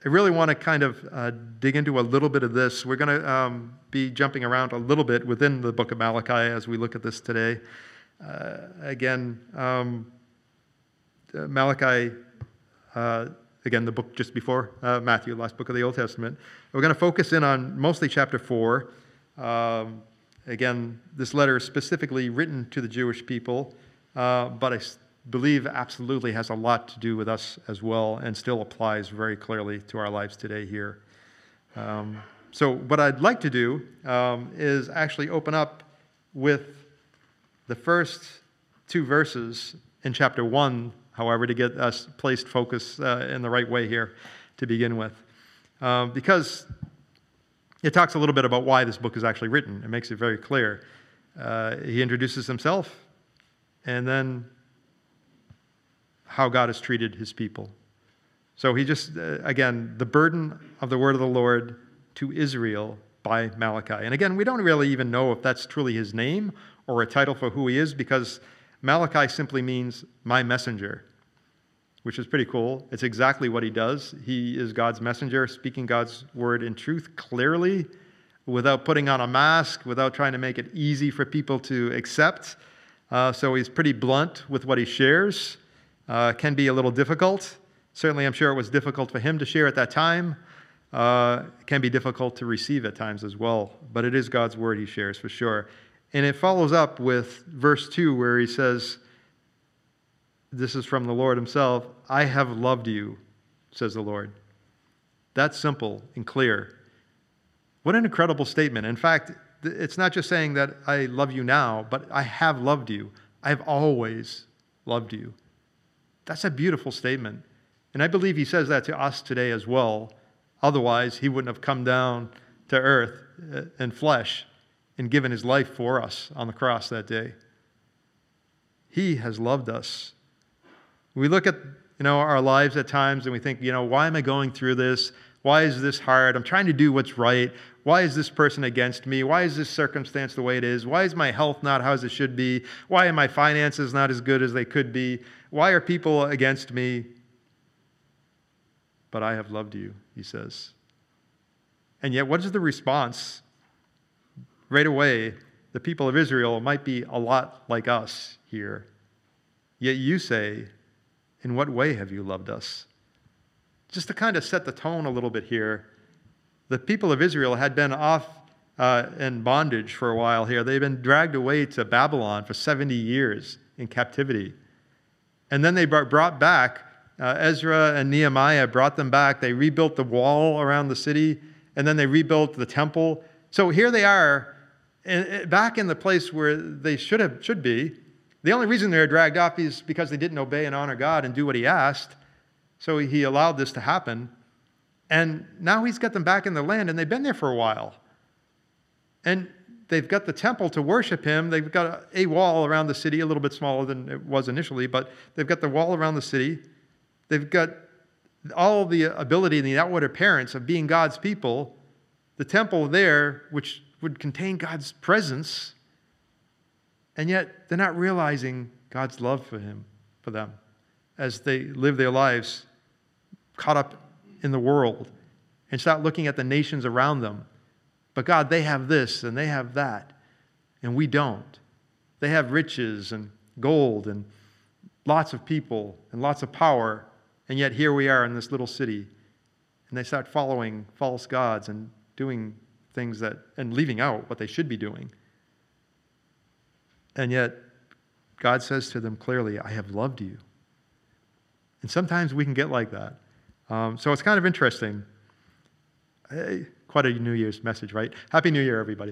I really want to kind of dig into a little bit of this. We're going to be jumping around a little bit within the book of Malachi as we look at this today. Malachi, again, the book just before Matthew, last book of the Old Testament. We're going to focus in on mostly chapter 4. Again, this letter is specifically written to the Jewish people, but I believe absolutely has a lot to do with us as well and still applies very clearly to our lives today here. So what I'd like to do is actually open up with the first 2 verses in chapter 1, however, to get us placed focus in the right way here to begin with. Because it talks a little bit about why this book is actually written. It makes it very clear. He introduces himself and then how God has treated his people. So he just, again, the burden of the word of the Lord to Israel by Malachi. And again, we don't really even know if that's truly his name or a title for who he is, because Malachi simply means my messenger, which is pretty cool. It's exactly what he does. He is God's messenger, speaking God's word in truth clearly, without putting on a mask, without trying to make it easy for people to accept. So he's pretty blunt with what he shares. Can be a little difficult. Certainly, I'm sure it was difficult for him to share at that time. It can be difficult to receive at times as well. But it is God's word he shares for sure. And it follows up with verse 2 where he says, this is from the Lord himself, I have loved you, says the Lord. That's simple and clear. What an incredible statement. In fact, it's not just saying that I love you now, but I have loved you. I've always loved you. That's a beautiful statement. And I believe he says that to us today as well. Otherwise, he wouldn't have come down to earth in flesh and given his life for us on the cross that day. He has loved us. We look at, our lives at times and we think, why am I going through this? Why is this hard? I'm trying to do what's right. Why is this person against me? Why is this circumstance the way it is? Why is my health not how it should be? Why are my finances not as good as they could be? Why are people against me? But I have loved you, he says. And yet, what is the response? Right away, the people of Israel might be a lot like us here. Yet you say, in what way have you loved us? Just to kind of set the tone a little bit here, the people of Israel had been off in bondage for a while here. They'd been dragged away to Babylon for 70 years in captivity. And then they brought back, Ezra and Nehemiah brought them back. They rebuilt the wall around the city, and then they rebuilt the temple. So here they are, back in the place where they should be. The only reason they're dragged off is because they didn't obey and honor God and do what he asked. So he allowed this to happen. And now he's got them back in the land, and they've been there for a while. And they've got the temple to worship him. They've got a wall around the city, a little bit smaller than it was initially, but they've got the wall around the city. They've got all the ability and the outward appearance of being God's people. The temple there, which would contain God's presence, and yet they're not realizing God's love for them, as they live their lives caught up in the world and start looking at the nations around them. But God, they have this and they have that, and we don't. They have riches and gold and lots of people and lots of power, and yet here we are in this little city, and they start following false gods and doing things and leaving out what they should be doing. And yet, God says to them clearly, I have loved you. And sometimes we can get like that. So it's kind of interesting. Quite a New Year's message, right? Happy New Year, everybody.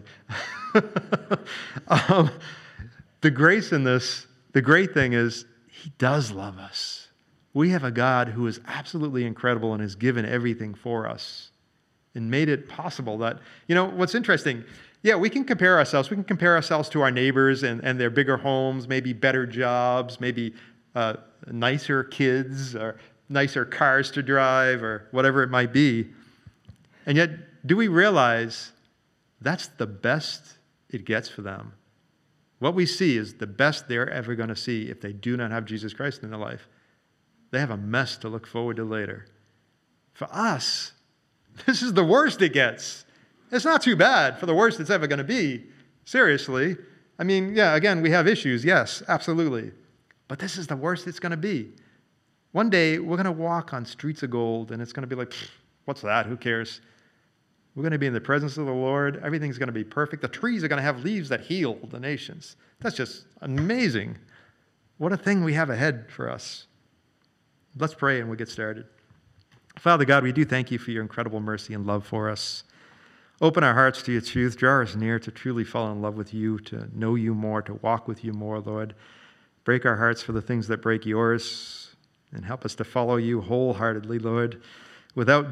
The grace in this, the great thing is, he does love us. We have a God who is absolutely incredible and has given everything for us and made it possible that, what's interesting, we can compare ourselves. We can compare ourselves to our neighbors and their bigger homes, maybe better jobs, maybe nicer kids or nicer cars to drive or whatever it might be. And yet, do we realize that's the best it gets for them? What we see is the best they're ever going to see if they do not have Jesus Christ in their life. They have a mess to look forward to later. For us, this is the worst it gets. It's not too bad for the worst it's ever going to be. Seriously. I mean, yeah, again, we have issues. Yes, absolutely. But this is the worst it's going to be. One day, we're going to walk on streets of gold, and it's going to be like, what's that? Who cares? We're going to be in the presence of the Lord. Everything's going to be perfect. The trees are going to have leaves that heal the nations. That's just amazing. What a thing we have ahead for us. Let's pray and we'll get started. Father God, we do thank you for your incredible mercy and love for us. Open our hearts to your truth. Draw us near to truly fall in love with you, to know you more, to walk with you more, Lord. Break our hearts for the things that break yours, and help us to follow you wholeheartedly, Lord, without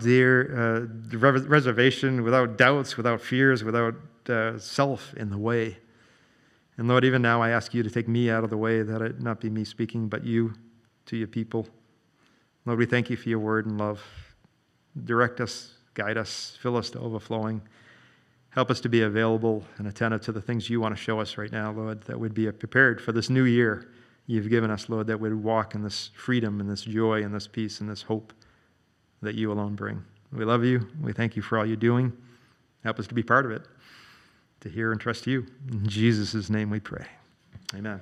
reservation, without doubts, without fears, without self in the way. And Lord, even now I ask you to take me out of the way, that it not be me speaking, but you to your people. Lord, we thank you for your word and love. Direct us, guide us, fill us to overflowing. Help us to be available and attentive to the things you want to show us right now, Lord, that we'd be prepared for this new year you've given us, Lord, that we'd walk in this freedom and this joy and this peace and this hope that you alone bring. We love you. We thank you for all you're doing. Help us to be part of it, to hear and trust you. In Jesus' name we pray. Amen.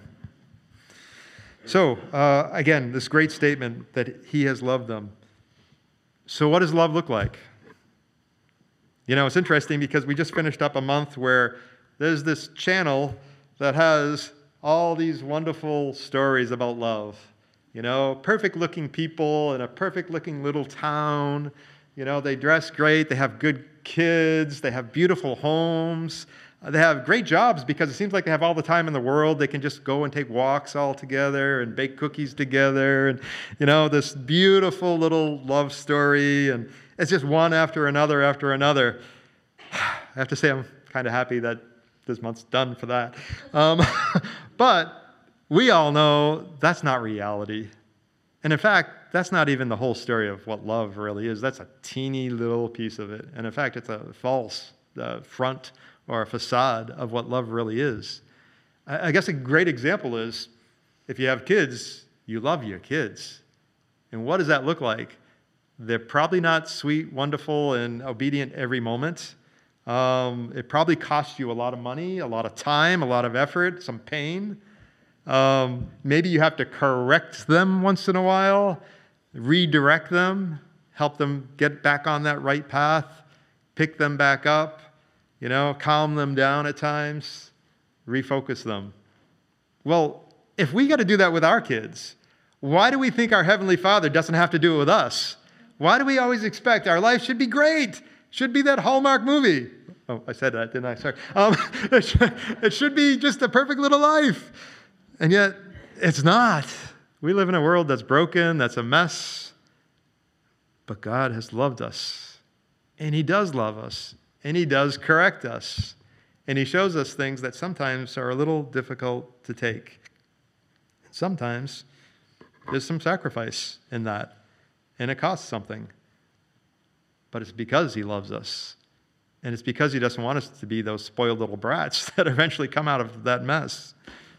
So, again, this great statement that he has loved them. So what does love look like? You know, it's interesting because we just finished up a month where there's this channel that has all these wonderful stories about love. You know, perfect-looking people in a perfect-looking little town. You know, they dress great, they have good kids, they have beautiful homes. They have great jobs because it seems like they have all the time in the world. They can just go and take walks all together and bake cookies together. And, you know, this beautiful little love story. And it's just one after another after another. I have to say I'm kind of happy that this month's done for that. But we all know that's not reality. And in fact, that's not even the whole story of what love really is. That's a teeny little piece of it. And in fact, it's a false front or a facade of what love really is. I guess a great example is if you have kids, you love your kids. And what does that look like? They're probably not sweet, wonderful, and obedient every moment. It probably costs you a lot of money, a lot of time, a lot of effort, some pain. Maybe you have to correct them once in a while, redirect them, help them get back on that right path, pick them back up. You know, calm them down at times, refocus them. Well, if we got to do that with our kids, why do we think our Heavenly Father doesn't have to do it with us? Why do we always expect our life should be great? Should be that Hallmark movie. Oh, I said that, didn't I? Sorry. It should be just a perfect little life. And yet, it's not. We live in a world that's broken, that's a mess. But God has loved us. And He does love us. And He does correct us. And He shows us things that sometimes are a little difficult to take. Sometimes there's some sacrifice in that. And it costs something. But it's because He loves us. And it's because He doesn't want us to be those spoiled little brats that eventually come out of that mess.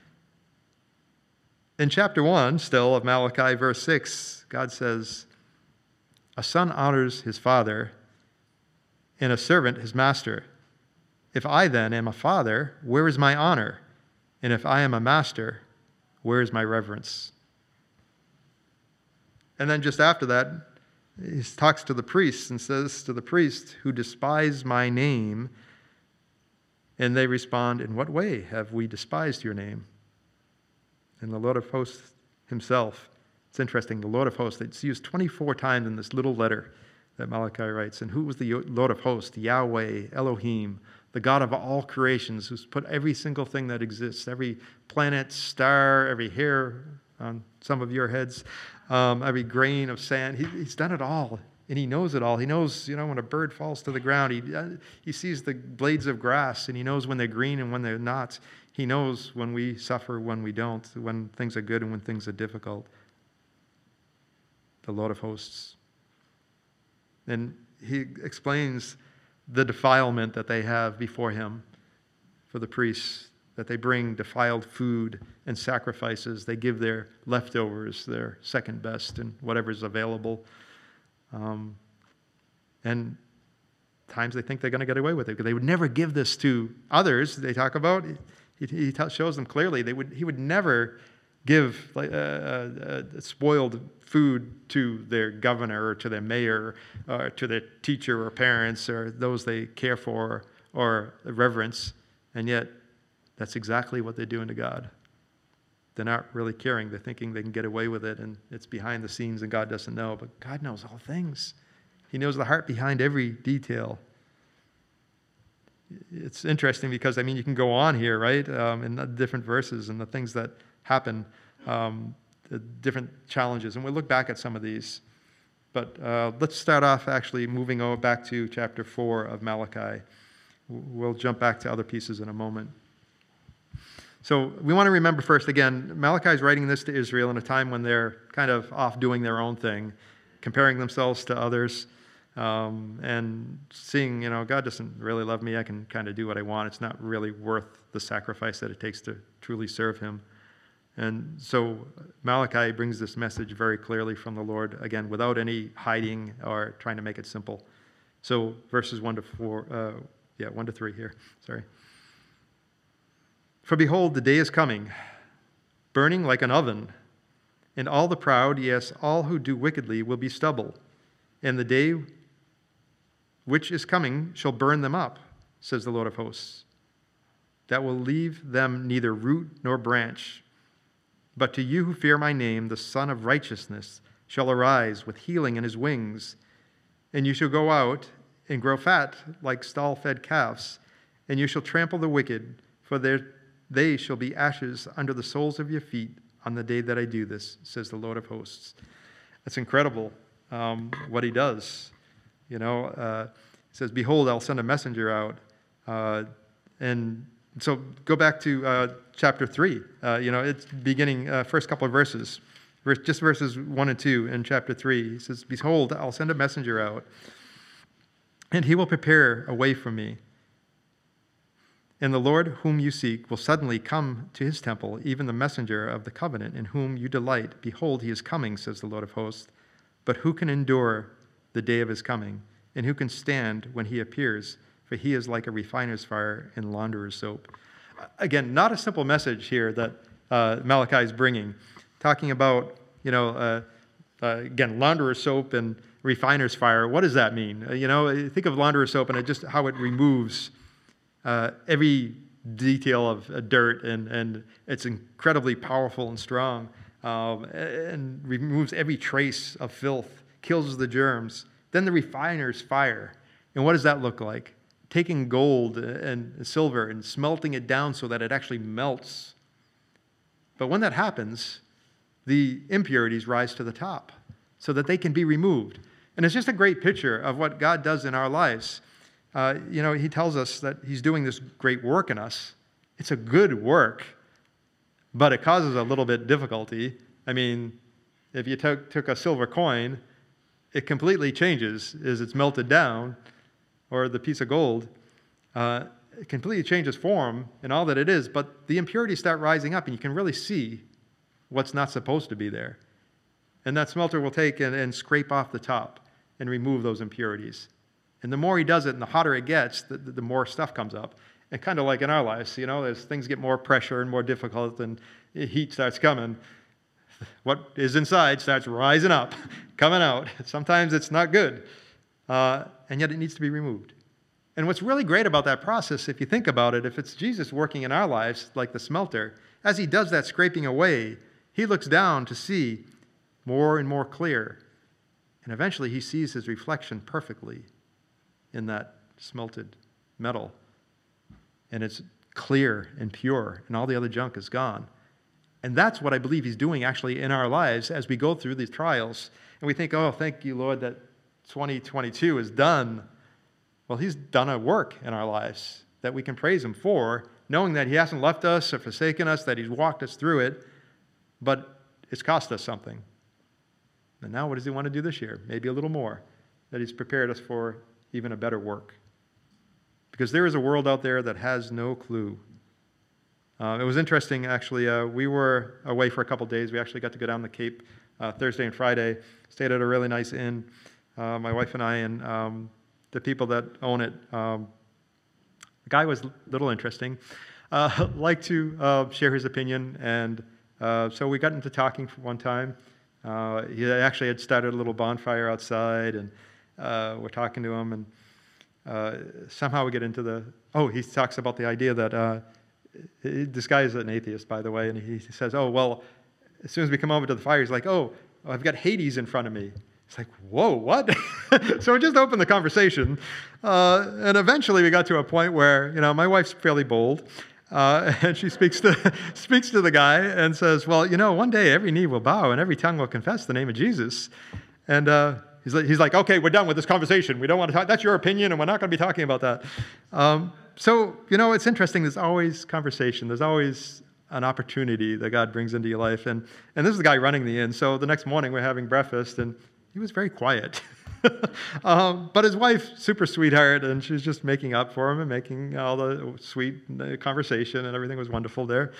In chapter 1, still, of Malachi, verse 6, God says, "A son honors his father, and a servant his master. If I then am a father, where is my honor? And if I am a master, where is my reverence?" And then just after that, he talks to the priests and says to the priests who despise my name, and they respond, "In what way have we despised your name?" And the Lord of hosts himself, it's interesting, the Lord of hosts, it's used 24 times in this little letter that Malachi writes. And who was the Lord of hosts? Yahweh, Elohim, the God of all creations, who's put every single thing that exists, every planet, star, every hair on some of your heads, every grain of sand. He's done it all, and He knows it all. He knows, when a bird falls to the ground. He sees the blades of grass, and He knows when they're green and when they're not. He knows when we suffer, when we don't, when things are good and when things are difficult. The Lord of hosts. And He explains the defilement that they have before Him for the priests, that they bring defiled food and sacrifices. They give their leftovers, their second best, and whatever's available. And times they think they're going to get away with it because they would never give this to others. They talk about, he shows them clearly, he would never give spoiled food to their governor or to their mayor or to their teacher or parents or those they care for or reverence. And yet, that's exactly what they're doing to God. They're not really caring. They're thinking they can get away with it, and it's behind the scenes, and God doesn't know. But God knows all things. He knows the heart behind every detail. It's interesting because, you can go on here, right, in the different verses and the things that happen, the different challenges. And we'll look back at some of these. But let's start off actually moving over back to chapter 4 of Malachi. We'll jump back to other pieces in a moment. So we want to remember first, again, Malachi is writing this to Israel in a time when they're kind of off doing their own thing, comparing themselves to others, and seeing, God doesn't really love me. I can kind of do what I want. It's not really worth the sacrifice that it takes to truly serve him. And so Malachi brings this message very clearly from the Lord, again, without any hiding or trying to make it simple. So verses 1 to 3 here. Sorry. For behold, the day is coming, burning like an oven, and all the proud, yes, all who do wickedly, will be stubble. And the day which is coming shall burn them up, says the Lord of hosts, that will leave them neither root nor branch. But to you who fear my name, the Son of Righteousness shall arise with healing in his wings, and you shall go out and grow fat like stall-fed calves, and you shall trample the wicked, for they shall be ashes under the soles of your feet on the day that I do this, says the Lord of hosts. It's incredible what he does. He says, behold, I'll send a messenger out. And so go back to chapter 3. It's beginning, first couple of verses, just verses 1 and 2 in chapter 3. He says, behold, I'll send a messenger out, and he will prepare a way for me. And the Lord whom you seek will suddenly come to his temple, even the messenger of the covenant in whom you delight. Behold, he is coming, says the Lord of hosts. But who can endure the day of his coming? And who can stand when he appears? For he is like a refiner's fire and launderer's soap. Again, not a simple message here that Malachi is bringing. Talking about, again, launderer's soap and refiner's fire. What does that mean? Think of launderer's soap and just how it removes every detail of dirt, and it's incredibly powerful and strong, and removes every trace of filth, kills the germs. Then the refiner's fire. And what does that look like? Taking gold and silver and smelting it down so that it actually melts. But when that happens, the impurities rise to the top so that they can be removed. And it's just a great picture of what God does in our lives. He tells us that he's doing this great work in us. It's a good work, but it causes a little bit difficulty. If you took a silver coin, it completely changes as it's melted down, or the piece of gold. It completely changes form and all that it is, but the impurities start rising up, and you can really see what's not supposed to be there. And that smelter will take and scrape off the top and remove those impurities. And the more he does it and the hotter it gets, the more stuff comes up. And kind of like in our lives, as things get more pressure and more difficult and heat starts coming, what is inside starts rising up, coming out. Sometimes it's not good, and yet it needs to be removed. And what's really great about that process, if you think about it, if it's Jesus working in our lives like the smelter, as he does that scraping away, he looks down to see more and more clear. And eventually he sees his reflection perfectly in that smelted metal. And it's clear and pure, and all the other junk is gone. And that's what I believe he's doing actually in our lives as we go through these trials. And we think, oh, thank you, Lord, that 2022 is done. Well, he's done a work in our lives that we can praise him for, knowing that he hasn't left us or forsaken us, that he's walked us through it, but it's cost us something. And now what does he want to do this year? Maybe a little more, that he's prepared us for even a better work. Because there is a world out there that has no clue. It was interesting, actually. We were away for a couple days. We actually got to go down the Cape Thursday and Friday, stayed at a really nice inn. my wife and I, and the people that own it. The guy was a little interesting, liked to share his opinion, and so we got into talking for one time. He actually had started a little bonfire outside, and we're talking to him, and somehow we get into he talks about the idea that this guy is an atheist, by the way, and he says, oh, well, as soon as we come over to the fire, he's like, oh, I've got Hades in front of me. It's like, whoa, what? So we just opened the conversation, and eventually we got to a point where, my wife's fairly bold, and she speaks to the guy and says, well, one day every knee will bow and every tongue will confess the name of Jesus. And he's like, okay, we're done with this conversation. We don't want to talk. That's your opinion, and we're not going to be talking about that. So, it's interesting. There's always conversation. There's always an opportunity that God brings into your life. And this is the guy running the inn. So the next morning we're having breakfast, and he was very quiet. But his wife, super sweetheart, and she's just making up for him and making all the sweet conversation, and everything was wonderful there.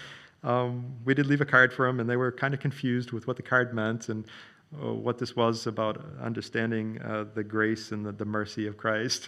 We did leave a card for him, and they were kind of confused with what the card meant and what this was about understanding the grace and the mercy of Christ.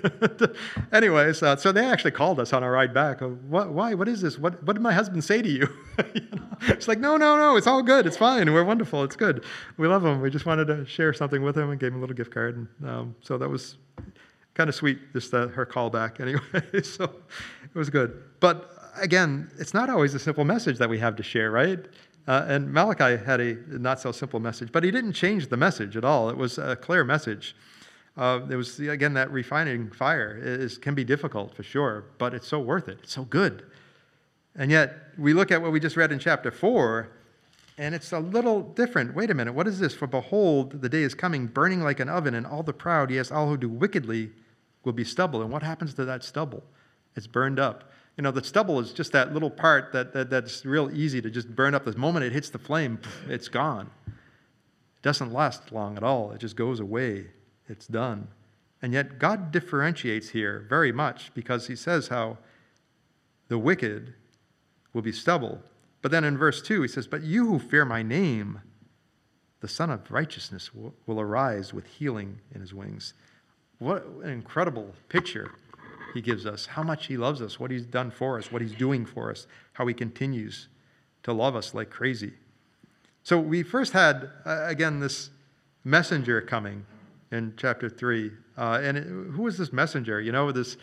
Anyways, so they actually called us on our ride back. Why? What is this? What did my husband say to you? It's like, no, it's all good. It's fine. We're wonderful. It's good. We love him. We just wanted to share something with him and gave him a little gift card. And so that was kind of sweet, just her call back anyway. So it was good. But again, it's not always a simple message that we have to share, right? And Malachi had a not-so-simple message, but he didn't change the message at all. It was a clear message. It was, again, that refining fire can be difficult for sure, but it's so worth it. It's so good. And yet, we look at what we just read in chapter 4, and it's a little different. Wait a minute, what is this? For behold, the day is coming, burning like an oven, and all the proud, yes, all who do wickedly will be stubble. And what happens to that stubble? It's burned up. The stubble is just that little part that's real easy to just burn up. The moment it hits the flame, it's gone. It doesn't last long at all. It just goes away. It's done. And yet God differentiates here very much, because he says how the wicked will be stubble. But then in verse 2 he says, but you who fear my name, the Son of Righteousness will arise with healing in his wings. What an incredible picture he gives us, how much he loves us, what he's done for us, what he's doing for us, how he continues to love us like crazy. So we first had, again, this messenger coming in chapter 3. Who was this messenger? This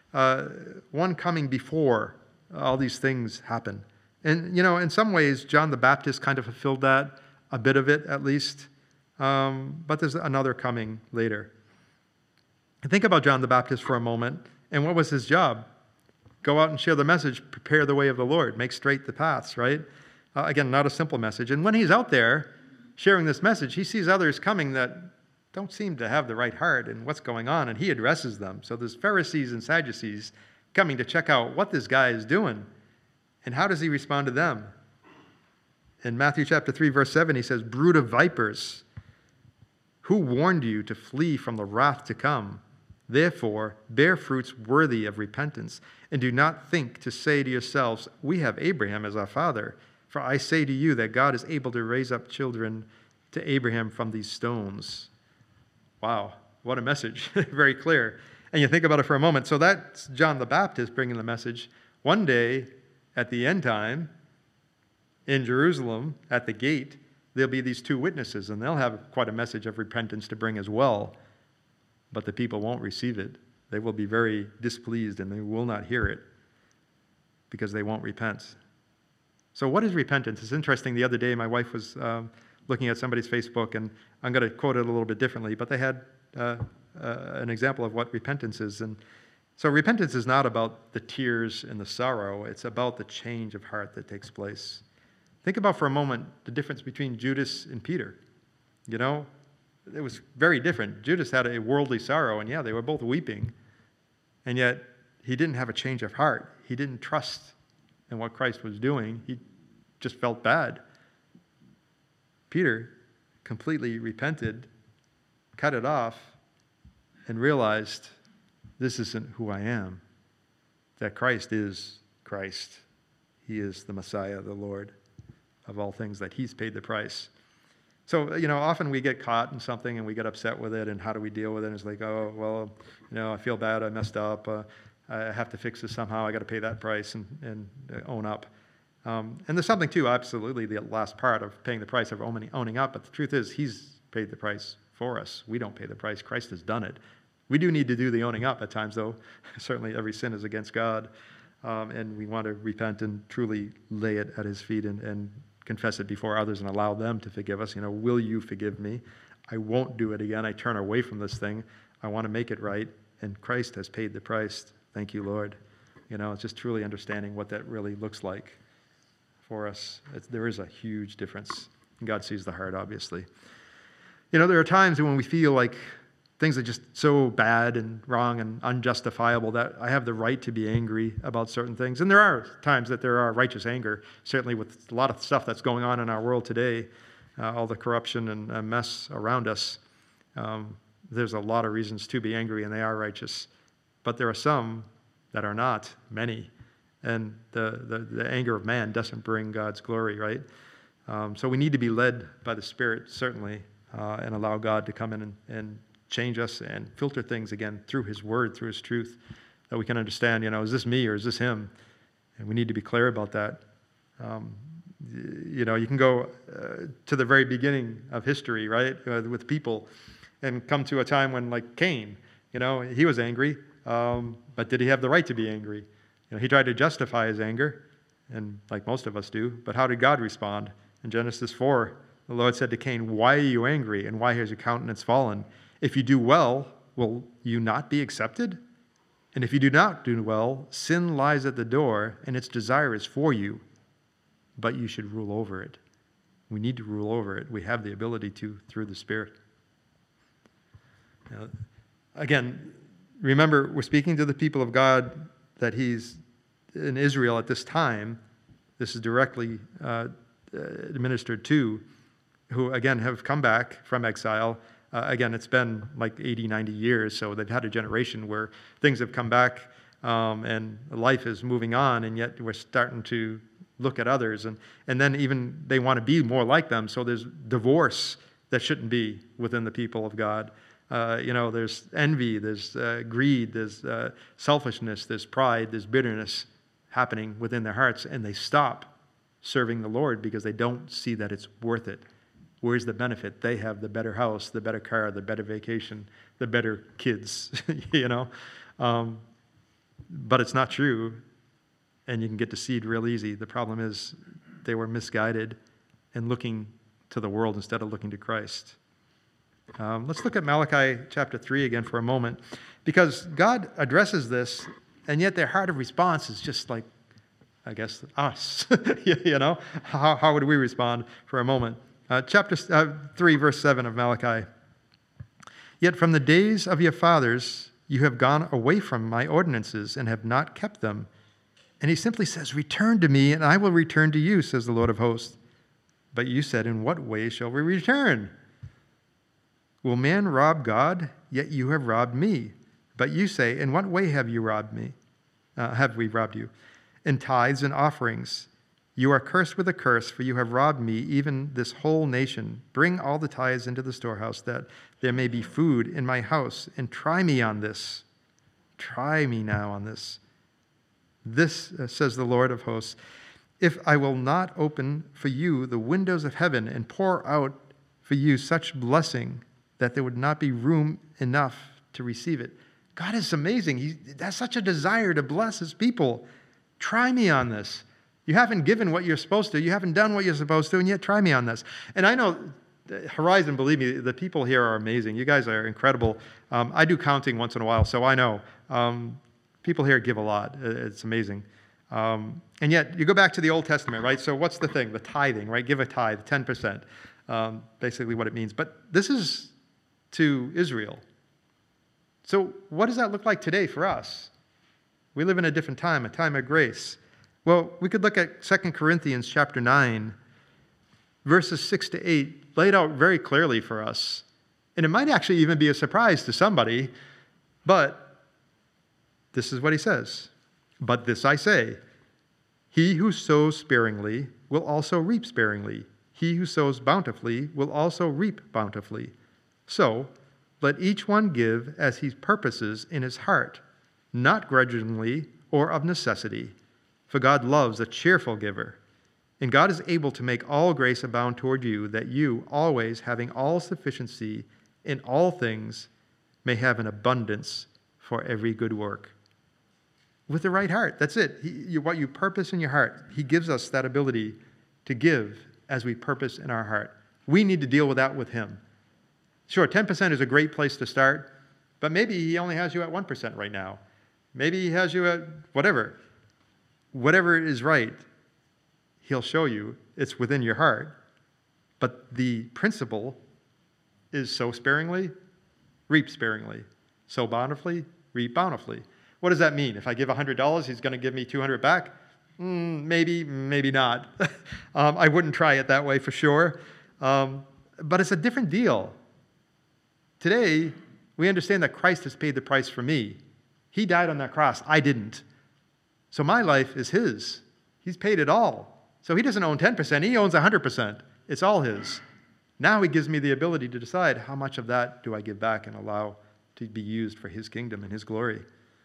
one coming before all these things happen. And, in some ways, John the Baptist kind of fulfilled that, a bit of it at least. But there's another coming later. And think about John the Baptist for a moment. And what was his job? Go out and share the message, prepare the way of the Lord, make straight the paths, right? Again, not a simple message. And when he's out there sharing this message, he sees others coming that don't seem to have the right heart and what's going on, and he addresses them. So there's Pharisees and Sadducees coming to check out what this guy is doing. And how does he respond to them? In Matthew chapter 3, verse 7, he says, brood of vipers, who warned you to flee from the wrath to come? Therefore, bear fruits worthy of repentance, and do not think to say to yourselves, we have Abraham as our father. For I say to you that God is able to raise up children to Abraham from these stones. Wow, what a message. Very clear. And you think about it for a moment. So that's John the Baptist bringing the message. One day, at the end time, in Jerusalem, at the gate, there'll be these two witnesses, and they'll have quite a message of repentance to bring as well. But the people won't receive it. They will be very displeased, and they will not hear it because they won't repent. So what is repentance? It's interesting. The other day, my wife was looking at somebody's Facebook, and I'm going to quote it a little bit differently, but they had an example of what repentance is. And so repentance is not about the tears and the sorrow. It's about the change of heart that takes place. Think about for a moment the difference between Judas and Peter. It was very different. Judas had a worldly sorrow, and they were both weeping. And yet, he didn't have a change of heart. He didn't trust in what Christ was doing. He just felt bad. Peter completely repented, cut it off, and realized, this isn't who I am. That Christ is Christ. He is the Messiah, the Lord of all things, that he's paid the price. So, often we get caught in something and we get upset with it, and how do we deal with it? And it's like, oh, well, I feel bad, I messed up, I have to fix this somehow, I got to pay that price and own up. And there's something too, absolutely, the last part of paying the price of owning up, but the truth is, he's paid the price for us. We don't pay the price, Christ has done it. We do need to do the owning up at times, though. Certainly every sin is against God, and we want to repent and truly lay it at his feet and confess it before others and allow them to forgive us. Will you forgive me? I won't do it again. I turn away from this thing. I want to make it right, and Christ has paid the price. Thank you, Lord. It's just truly understanding what that really looks like for us. There is a huge difference. God sees the heart, obviously. There are times when we feel like things are just so bad and wrong and unjustifiable that I have the right to be angry about certain things. And there are times that there are righteous anger, certainly with a lot of stuff that's going on in our world today, all the corruption and mess around us. There's a lot of reasons to be angry, and they are righteous. But there are some that are not, many. And the anger of man doesn't bring God's glory, right? So we need to be led by the Spirit, certainly, and allow God to come in and change us and filter things again through his word, through his truth, that we can understand, is this me or is this him? And we need to be clear about that. You can go to the very beginning of history, right, with people, and come to a time when, like Cain, he was angry, but did he have the right to be angry? He tried to justify his anger, and like most of us do, but how did God respond? In Genesis 4, the Lord said to Cain, "Why are you angry, and why has your countenance fallen? If you do well, will you not be accepted? And if you do not do well, sin lies at the door, and its desire is for you, but you should rule over it." We need to rule over it. We have the ability to through the Spirit. Again, remember, we're speaking to the people of God that he's in Israel at this time. This is directly administered to, who, again, have come back from exile. Again, it's been like 80, 90 years, so they've had a generation where things have come back and life is moving on, and yet we're starting to look at others. And then even they want to be more like them, so there's divorce that shouldn't be within the people of God. There's envy, there's greed, there's selfishness, there's pride, there's bitterness happening within their hearts, and they stop serving the Lord because they don't see that it's worth it. Where's the benefit? They have the better house, the better car, the better vacation, the better kids, But it's not true, and you can get deceived real easy. The problem is they were misguided and looking to the world instead of looking to Christ. Let's look at Malachi chapter 3 again for a moment, because God addresses this, and yet their heart of response is just like, I guess, us. How would we respond for a moment? Chapter 3, verse 7 of Malachi. "Yet from the days of your fathers you have gone away from my ordinances and have not kept them." And he simply says, "Return to me, and I will return to you, says the Lord of hosts. But you said, in what way shall we return? Will man rob God? Yet you have robbed me. But you say, in what way have you robbed me? Have we robbed you? In tithes and offerings. You are cursed with a curse, for you have robbed me, even this whole nation. Bring all the tithes into the storehouse, that there may be food in my house, and try me on this." Try me now on this. "This, says the Lord of hosts, if I will not open for you the windows of heaven and pour out for you such blessing that there would not be room enough to receive it." God is amazing. He has such a desire to bless his people. Try me on this. You haven't given what you're supposed to. You haven't done what you're supposed to, and yet try me on this. And I know, Horizon, believe me, the people here are amazing. You guys are incredible. I do counting once in a while, so I know. People here give a lot. It's amazing. And yet, you go back to the Old Testament, right? So what's the thing? The tithing, right? Give a tithe, 10%. Basically what it means. But this is to Israel. So what does that look like today for us? We live in a different time, a time of grace. Well, we could look at 2 Corinthians chapter 9, verses 6 to 8, laid out very clearly for us. And it might actually even be a surprise to somebody, but this is what he says. "But this I say, he who sows sparingly will also reap sparingly. he who sows bountifully will also reap bountifully. So, let each one give as he purposes in his heart, not grudgingly or of necessity, for God loves a cheerful giver. And God is able to make all grace abound toward you, that you, always having all sufficiency in all things, may have an abundance for every good work. With the right heart, that's it. What you purpose in your heart, he gives us that ability to give as we purpose in our heart. We need to deal with that with him. Sure, 10% is a great place to start, but maybe he only has you at 1% right now. Maybe he has you at whatever. Whatever is right, he'll show you it's within your heart. But the principle is sow sparingly, reap sparingly. Sow bountifully, reap bountifully. What does that mean? If I give $100, he's going to give me $200 back? Maybe, maybe not. I wouldn't try it that way for sure. But it's a different deal. Today, we understand that Christ has paid the price for me. He died on that cross. I didn't. So my life is his. He's paid it all. So he doesn't own 10%. He owns 100%. It's all his. Now he gives me the ability to decide how much of that do I give back and allow to be used for his kingdom and his glory.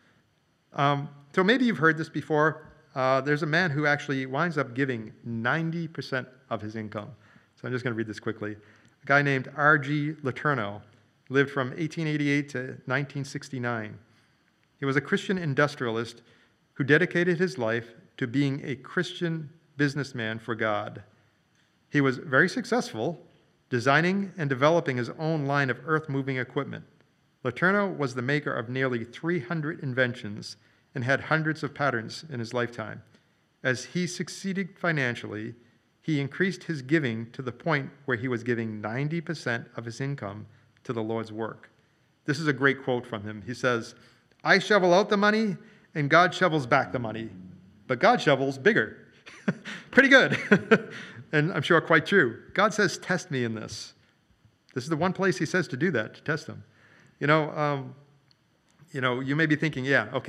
So maybe you've heard this before. There's a man who actually winds up giving 90% of his income. So I'm just going to read this quickly. A guy named R.G. Letourneau lived from 1888 to 1969. He was a Christian industrialist who dedicated his life to being a Christian businessman for God. He was very successful, designing and developing his own line of earth-moving equipment. Letourneau was the maker of nearly 300 inventions and had hundreds of patents in his lifetime. As he succeeded financially, he increased his giving to the point where he was giving 90% of his income to the Lord's work. This is a great quote from him. He says, "I shovel out the money, and God shovels back the money. But God shovels bigger." Pretty good. And I'm sure quite true. God says, test me in this. This is the one place he says to do that, to test him. You may be thinking,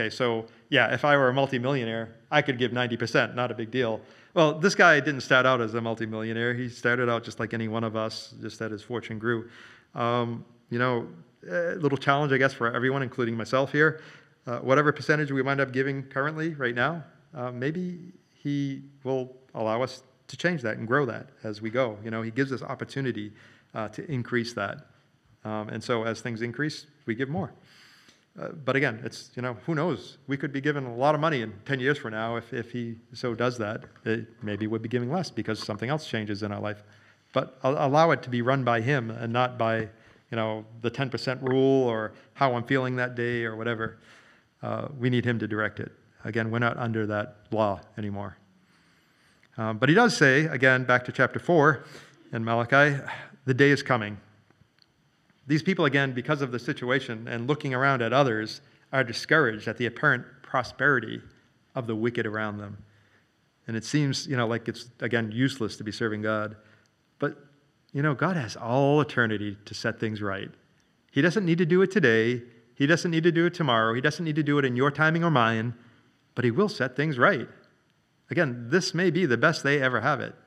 if I were a multimillionaire, I could give 90%, not a big deal. Well, this guy didn't start out as a multimillionaire. He started out just like any one of us, just that his fortune grew. A little challenge, I guess, for everyone, including myself here. Whatever percentage we wind up giving currently, right now, maybe he will allow us to change that and grow that as we go. He gives us opportunity to increase that. And so as things increase, we give more. But again, it's, who knows? We could be given a lot of money in 10 years from now if he so does that. Maybe we'll be giving less because something else changes in our life. But allow it to be run by him and not by, the 10% rule or how I'm feeling that day or whatever. We need him to direct it. Again, we're not under that law anymore. But he does say, again, back to chapter 4 in Malachi, the day is coming. These people, again, because of the situation and looking around at others, are discouraged at the apparent prosperity of the wicked around them. And it seems, like it's, again, useless to be serving God. But, God has all eternity to set things right. He doesn't need to do it today. He doesn't need to do it tomorrow. He doesn't need to do it in your timing or mine. But he will set things right. Again, this may be the best they ever have it.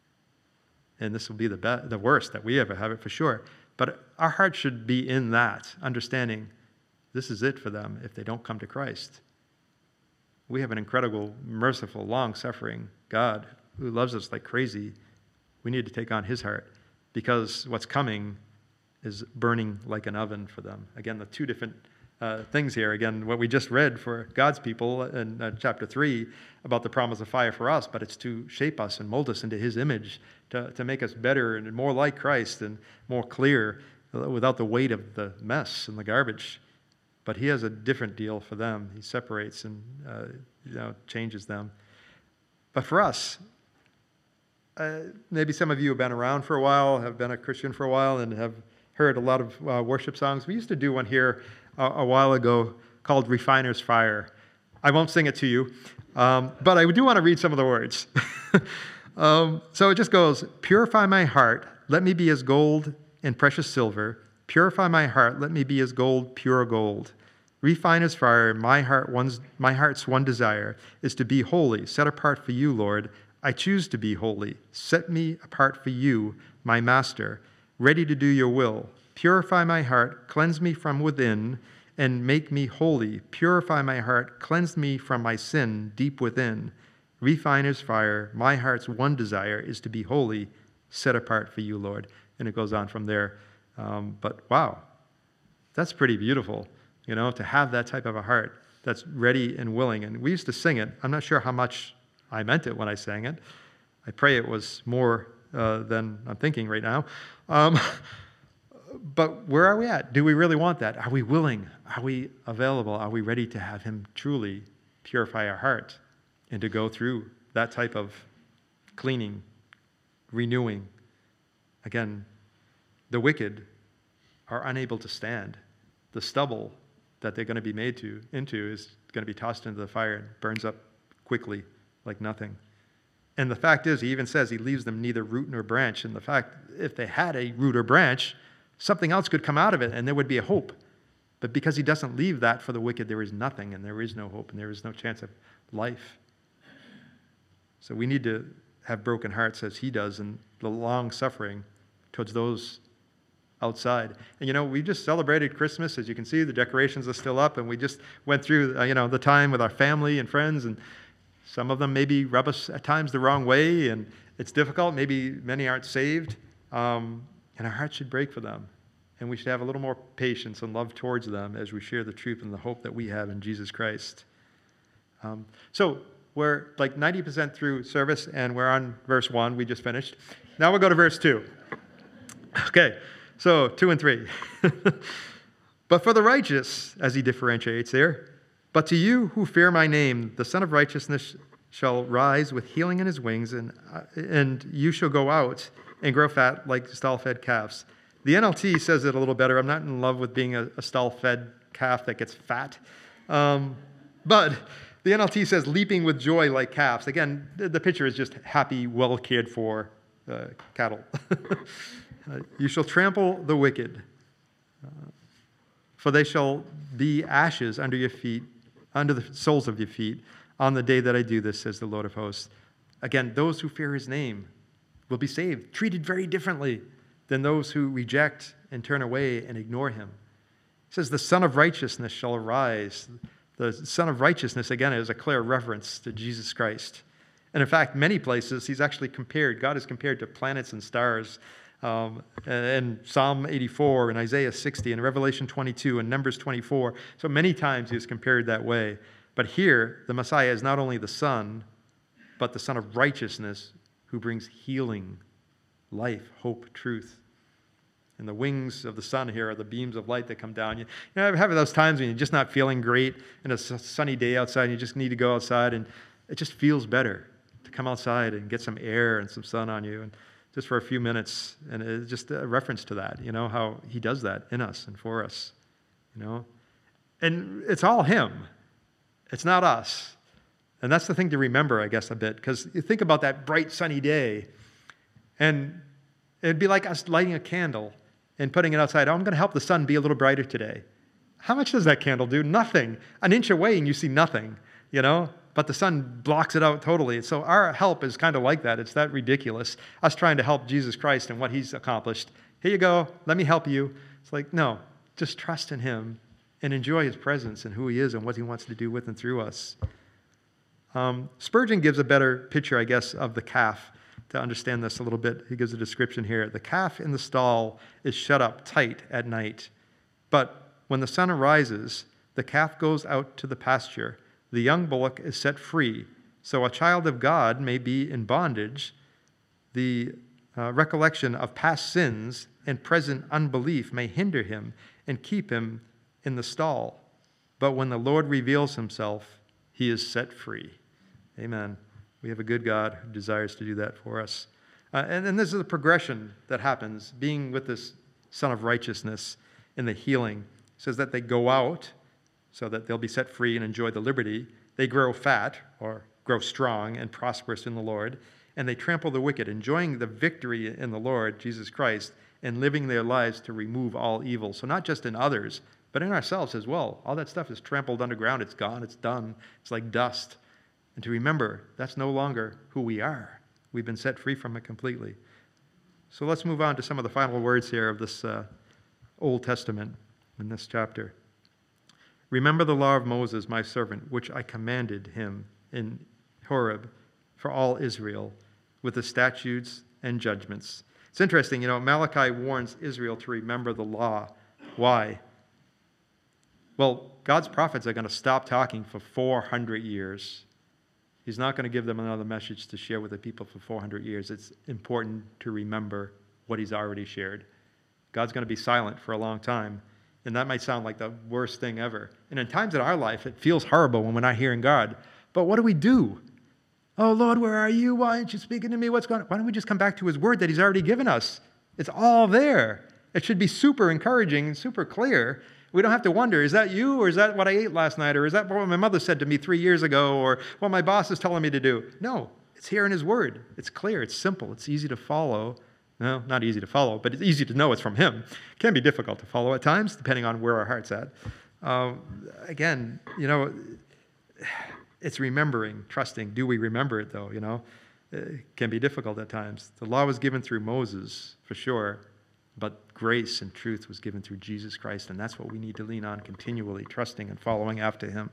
And this will be the worst that we ever have it for sure. But our heart should be in that, understanding this is it for them if they don't come to Christ. We have an incredible, merciful, long-suffering God who loves us like crazy. We need to take on his heart because what's coming is burning like an oven for them. Again, the two different things here. Again, what we just read for God's people in chapter 3 about the promise of fire for us, but it's to shape us and mold us into his image, to make us better and more like Christ and more clear without the weight of the mess and the garbage. But he has a different deal for them. He separates and changes them. But for us, maybe some of you have been around for a while, have been a Christian for a while, and have heard a lot of worship songs. We used to do one here a while ago called Refiner's Fire. I won't sing it to you, but I do want to read some of the words. So it just goes, "Purify my heart, let me be as gold and precious silver. Purify my heart, let me be as gold, pure gold. Refiner's fire, my heart's one desire is to be holy, set apart for you, Lord. I choose to be holy. Set me apart for you, my master, ready to do your will. Purify my heart, cleanse me from within, and make me holy. Purify my heart, cleanse me from my sin deep within. Refiner's fire, my heart's one desire is to be holy, set apart for you, Lord. And it goes on from there. But wow, that's pretty beautiful, to have that type of a heart that's ready and willing. And we used to sing it. I'm not sure how much I meant it when I sang it. I pray it was more than I'm thinking right now. But where are we at? Do we really want that? Are we willing? Are we available? Are we ready to have him truly purify our heart and to go through that type of cleaning, renewing? Again, the wicked are unable to stand. The stubble that they're going to be made into is going to be tossed into the fire and burns up quickly like nothing. And the fact is, he even says he leaves them neither root nor branch. And the fact, if they had a root or branch, something else could come out of it and there would be a hope. But because he doesn't leave that for the wicked, there is nothing and there is no hope and there is no chance of life. So we need to have broken hearts as he does, and the long suffering towards those outside. And we just celebrated Christmas. As you can see, the decorations are still up, and we just went through the time with our family and friends, and some of them maybe rub us at times the wrong way, and it's difficult. Maybe many aren't saved, and our hearts should break for them. And we should have a little more patience and love towards them as we share the truth and the hope that we have in Jesus Christ. So we're like 90% through service, and we're on verse 1. We just finished. Now we'll go to verse 2. Okay, so 2 and 3. But for the righteous, as he differentiates there, but to you who fear my name, the Son of Righteousness shall rise with healing in his wings, and you shall go out and grow fat like stall-fed calves. The NLT says it a little better. I'm not in love with being a stall-fed calf that gets fat. But the NLT says leaping with joy like calves. Again, the picture is just happy, well-cared-for cattle. You shall trample the wicked, for they shall be ashes under your feet, under the soles of your feet, on the day that I do this, says the Lord of hosts. Again, those who fear his name will be saved, treated very differently than those who reject and turn away and ignore him. He says, the Son of Righteousness shall arise. The Son of Righteousness, again, is a clear reference to Jesus Christ. And in fact, many places he's actually God is compared to planets and stars. In Psalm 84, and Isaiah 60, and Revelation 22, and Numbers 24. So many times he is compared that way. But here, the Messiah is not only the Son, but the Son of Righteousness who brings healing, life, hope, truth. And the wings of the sun here are the beams of light that come down. You have those times when you're just not feeling great, and it's a sunny day outside, and you just need to go outside, and it just feels better to come outside and get some air and some sun on you. And just for a few minutes, and it's just a reference to that, how he does that in us and for us, And it's all him. It's not us. And that's the thing to remember, I guess, a bit, because you think about that bright, sunny day, and it'd be like us lighting a candle and putting it outside. Oh, I'm going to help the sun be a little brighter today. How much does that candle do? Nothing. An inch away and you see nothing, But the sun blocks it out totally. So our help is kind of like that. It's that ridiculous. Us trying to help Jesus Christ and what he's accomplished. Here you go. Let me help you. It's like, no, just trust in him and enjoy his presence and who he is and what he wants to do with and through us. Spurgeon gives a better picture, I guess, of the calf to understand this a little bit. He gives a description here. The calf in the stall is shut up tight at night. But when the sun arises, the calf goes out to the pasture. The young bullock is set free, so a child of God may be in bondage. The recollection of past sins and present unbelief may hinder him and keep him in the stall. But when the Lord reveals himself, he is set free. Amen. We have a good God who desires to do that for us. And this is a progression that happens, being with this Son of Righteousness in the healing. It says that they go out so that they'll be set free and enjoy the liberty. They grow fat, or grow strong and prosperous in the Lord, and they trample the wicked, enjoying the victory in the Lord, Jesus Christ, and living their lives to remove all evil. So not just in others, but in ourselves as well. All that stuff is trampled underground. It's gone. It's done. It's like dust. And to remember, that's no longer who we are. We've been set free from it completely. So let's move on to some of the final words here of this Old Testament in this chapter. Remember the law of Moses, my servant, which I commanded him in Horeb for all Israel, with the statutes and judgments. It's interesting, Malachi warns Israel to remember the law. Why? Well, God's prophets are going to stop talking for 400 years. He's not going to give them another message to share with the people for 400 years. It's important to remember what he's already shared. God's going to be silent for a long time, and that might sound like the worst thing ever. And in times in our life, it feels horrible when we're not hearing God. But what do? Oh, Lord, where are you? Why aren't you speaking to me? What's going on? Why don't we just come back to his word that he's already given us? It's all there. It should be super encouraging and super clear. We don't have to wonder, is that you, or is that what I ate last night, or is that what my mother said to me 3 years ago, or what my boss is telling me to do? No, it's here in his word. It's clear, it's simple, it's easy to follow. No, not easy to follow, but it's easy to know it's from him. It can be difficult to follow at times, depending on where our heart's at. Again, it's remembering, trusting. Do we remember it, though? It can be difficult at times. The law was given through Moses, for sure, but grace and truth was given through Jesus Christ, and that's what we need to lean on continually, trusting and following after him.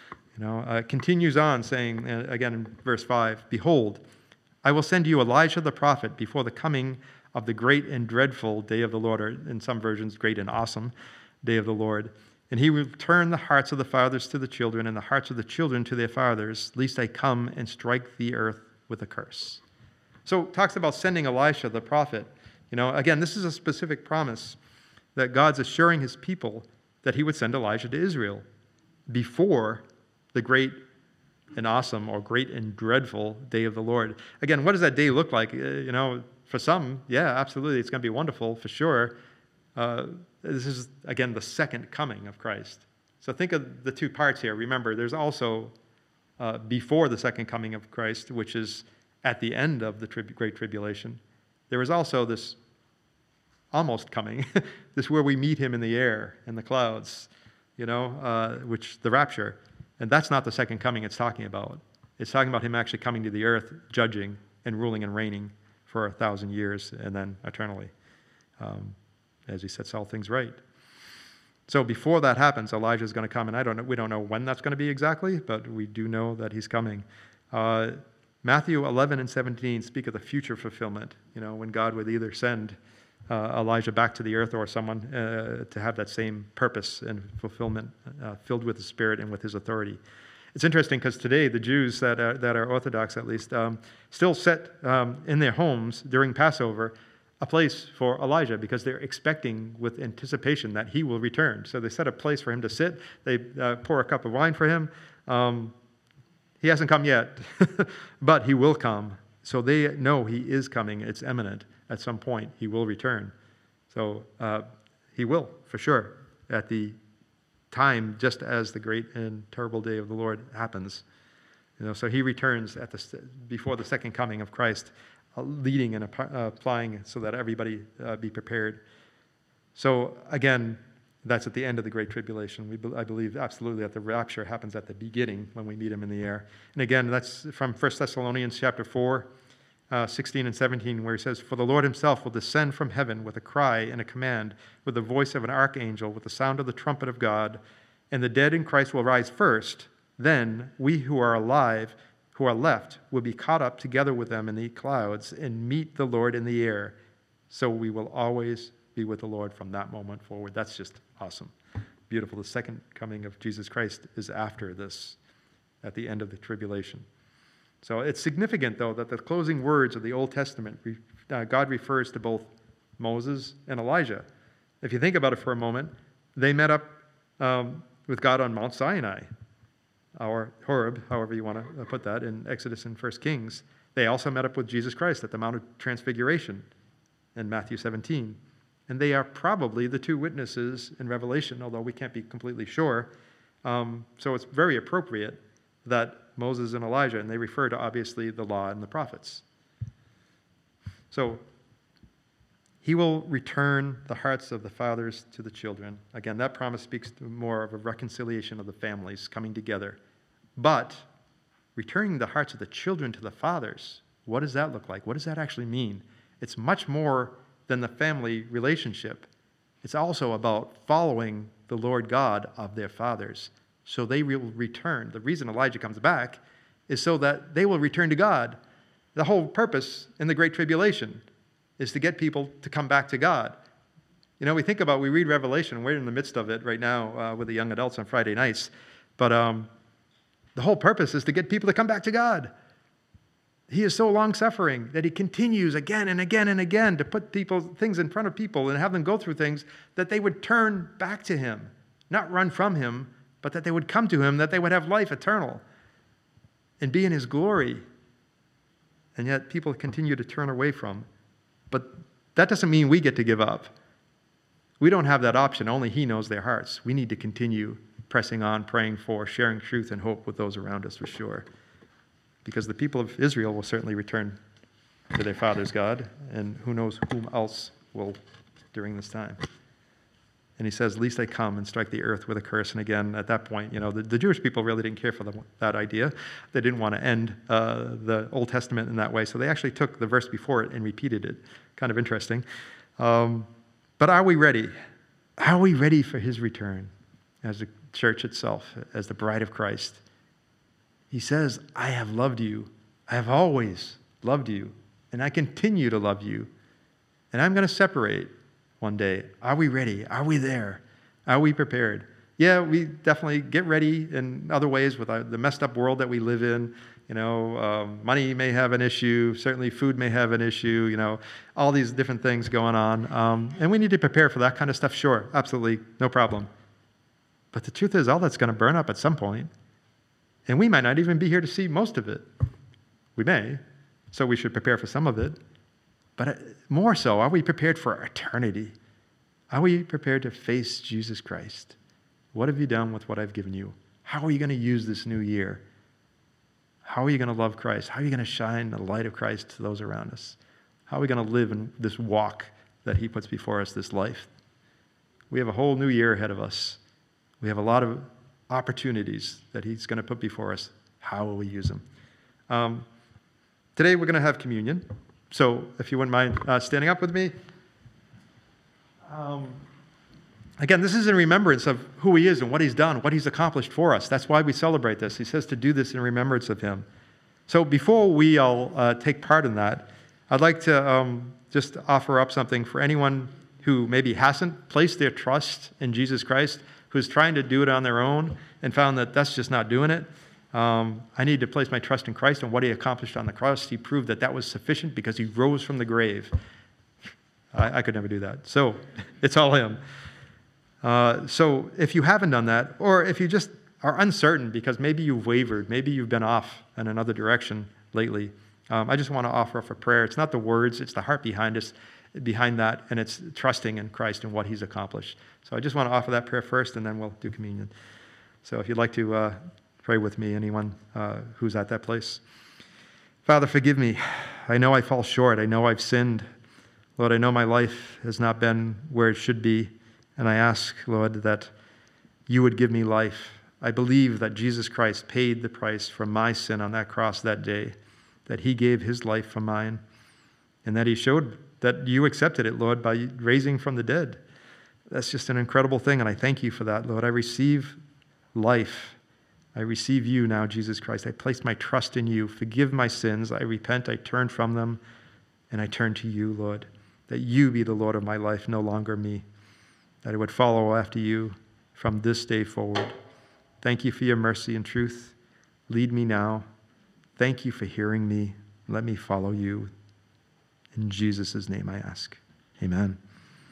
It continues on saying, again in verse 5, Behold, I will send you Elijah the prophet before the coming of the great and dreadful day of the Lord, or in some versions, great and awesome day of the Lord. And he will turn the hearts of the fathers to the children, and the hearts of the children to their fathers, lest I come and strike the earth with a curse. So it talks about sending Elisha the prophet. Again, this is a specific promise that God's assuring his people that he would send Elijah to Israel before the great and awesome, or great and dreadful day of the Lord. Again, what does that day look like? For some, yeah, absolutely, it's going to be wonderful, for sure. This is, again, the second coming of Christ. So think of the two parts here. Remember, there's also before the second coming of Christ, which is at the end of the Great Tribulation. There is also this almost coming, this where we meet him in the air, in the clouds, which the rapture. And that's not the second coming it's talking about. It's talking about him actually coming to the earth, judging and ruling and reigning for 1,000 years and then eternally, as he sets all things right. So before that happens, Elijah is going to come, and we don't know when that's going to be exactly, but we do know that he's coming. Matthew 11 and 17 speak of the future fulfillment, when God would either send Elijah back to the earth or someone to have that same purpose and fulfillment filled with the Spirit and with his authority. It's interesting because today the Jews that are Orthodox, at least, still set in their homes during Passover a place for Elijah because they're expecting with anticipation that he will return. So they set a place for him to sit. They pour a cup of wine for him. He hasn't come yet, but he will come. So they know he is coming. It's imminent. At some point, he will return. So he will, for sure, at the time, just as the great and terrible day of the Lord happens. So he returns before the second coming of Christ, leading and applying so that everybody be prepared. So again, that's at the end of the Great Tribulation. I believe absolutely that the rapture happens at the beginning when we meet him in the air. And again, that's from 1 Thessalonians chapter 4, 16 and 17, where he says, For the Lord himself will descend from heaven with a cry and a command, with the voice of an archangel, with the sound of the trumpet of God, and the dead in Christ will rise first. Then we who are alive, who are left, will be caught up together with them in the clouds and meet the Lord in the air. So we will always be with the Lord from that moment forward. That's just awesome. Beautiful. The second coming of Jesus Christ is after this, at the end of the tribulation. So it's significant, though, that the closing words of the Old Testament, God refers to both Moses and Elijah. If you think about it for a moment, they met up with God on Mount Sinai, or Horeb, however you want to put that, in Exodus and 1 Kings. They also met up with Jesus Christ at the Mount of Transfiguration in Matthew 17. And they are probably the two witnesses in Revelation, although we can't be completely sure. So it's very appropriate that Moses and Elijah, and they refer to, obviously, the law and the prophets. So he will return the hearts of the fathers to the children. Again, that promise speaks to more of a reconciliation of the families coming together. But returning the hearts of the children to the fathers, What does that look like? What does that actually mean? It's much more than the family relationship. It's also about following the Lord God of their fathers. So they will return. The reason Elijah comes back is so that they will return to God. The whole purpose in the Great Tribulation is to get people to come back to God. We read Revelation, we're in the midst of it right now with the young adults on Friday nights. But the whole purpose is to get people to come back to God. He is so long-suffering that he continues again and again and again to put things in front of people and have them go through things that they would turn back to him, not run from him, but that they would come to him, that they would have life eternal and be in his glory. And yet people continue to turn away from. But that doesn't mean we get to give up. We don't have that option. Only he knows their hearts. We need to continue pressing on, praying for, sharing truth and hope with those around us for sure. Because the people of Israel will certainly return to their father's God, and who knows whom else will during this time. And he says, "Lest I come and strike the earth with a curse." And again, at that point, the Jewish people really didn't care for that idea. They didn't want to end the Old Testament in that way, so they actually took the verse before it and repeated it. Kind of interesting. But are we ready? Are we ready for his return as the church itself, as the bride of Christ? He says, "I have loved you. I have always loved you, and I continue to love you. And I'm going to separate one day." Are we ready? Are we there? Are we prepared? Yeah, we definitely get ready in other ways with the messed up world that we live in. Money may have an issue. Certainly food may have an issue. All these different things going on. And we need to prepare for that kind of stuff. Sure, absolutely, no problem. But the truth is, all that's going to burn up at some point. And we might not even be here to see most of it. We may, so we should prepare for some of it. But more so, are we prepared for eternity? Are we prepared to face Jesus Christ? What have you done with what I've given you? How are you going to use this new year? How are you going to love Christ? How are you going to shine the light of Christ to those around us? How are we going to live in this walk that he puts before us, this life? We have a whole new year ahead of us. We have a lot of opportunities that he's going to put before us. How will we use them? Today we're going to have communion. So if you wouldn't mind standing up with me. Again, this is in remembrance of who he is and what he's done, what he's accomplished for us. That's why we celebrate this. He says to do this in remembrance of him. So before we all take part in that, I'd like to just offer up something for anyone who maybe hasn't placed their trust in Jesus Christ, who's trying to do it on their own and found that that's just not doing it. I need to place my trust in Christ and what he accomplished on the cross. He proved that that was sufficient because he rose from the grave. I could never do that. So it's all him. So if you haven't done that, or if you just are uncertain because maybe you've wavered, maybe you've been off in another direction lately, I just want to offer up a prayer. It's not the words, it's the heart behind that, and it's trusting in Christ and what he's accomplished. So I just want to offer that prayer first, and then we'll do communion. So if you'd like to pray with me, anyone who's at that place. Father, forgive me. I know I fall short. I know I've sinned. Lord, I know my life has not been where it should be, and I ask, Lord, that you would give me life. I believe that Jesus Christ paid the price for my sin on that cross that day, that he gave his life for mine, and that he showed that you accepted it, Lord, by raising from the dead. That's just an incredible thing, and I thank you for that, Lord. I receive life. I receive you now, Jesus Christ. I place my trust in you. Forgive my sins. I repent. I turn from them, and I turn to you, Lord, that you be the Lord of my life, no longer me, that I would follow after you from this day forward. Thank you for your mercy and truth. Lead me now. Thank you for hearing me. Let me follow you. In Jesus' name I ask. Amen.